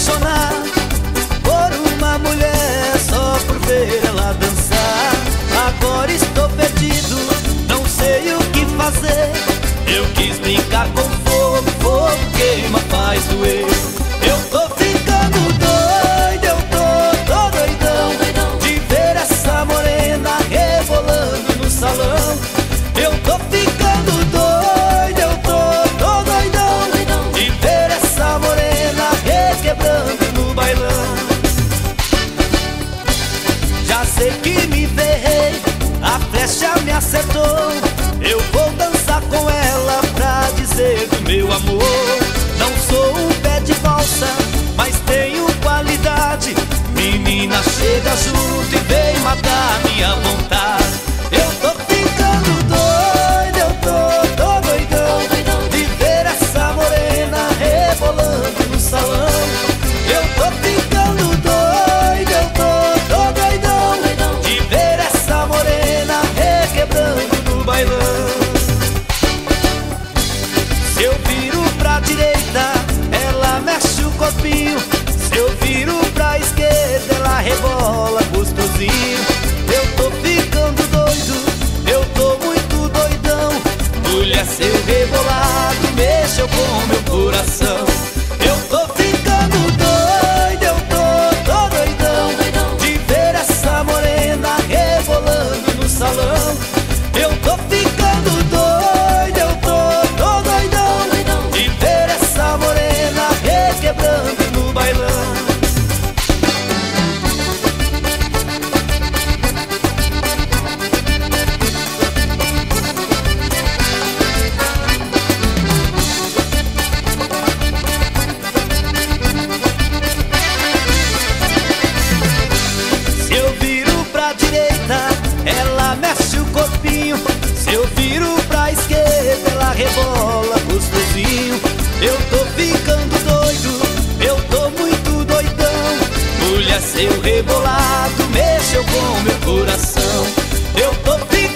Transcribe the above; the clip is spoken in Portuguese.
apaixonar por uma mulher só por ver ela dançar. Agora estou perdido, não sei o que fazer. Eu quis brincar com fogo, fogo queima, faz doer. Eu tô ficando doido, eu tô doidão de ver essa morena rebolando no salão. Eu tô ficando doido, eu tô doidão de ver essa morena requebrando no bailão. Já sei que me ferrei, a flecha me acertou. Eu vou dançar com ela pra dizer do meu amor. Não sou um pé de valsa, mas tenho qualidade. Menina, chega junto e vem matar minha vontade. Eu tô ficando doido, eu tô doidão de ver essa morena rebolando no salão. Eu tô ficando doido, eu tô doidão de ver essa morena requebrando no bailão. Se eu viro pra direita, ela mexe o corpinho. Se eu viro pra esquerda, ela rebola gostosinho. Eu tô ficando doido, eu tô muito doidão. Mulher, seu rebolado mexeu com meu coração. Eu tô ficando doido, eu tô doidão de ver essa morena rebolando no salão. Eu tô ficando doido, eu tô doidão de ver essa morena requebrando no bailão. Se eu viro pra direita, ela mexe o corpinho. Se eu viro pra esquerda, ela rebola gostosinho. Eu tô ficando doido, eu tô muito doidão. Mulher, seu rebolado mexeu com meu coração. Eu tô ficando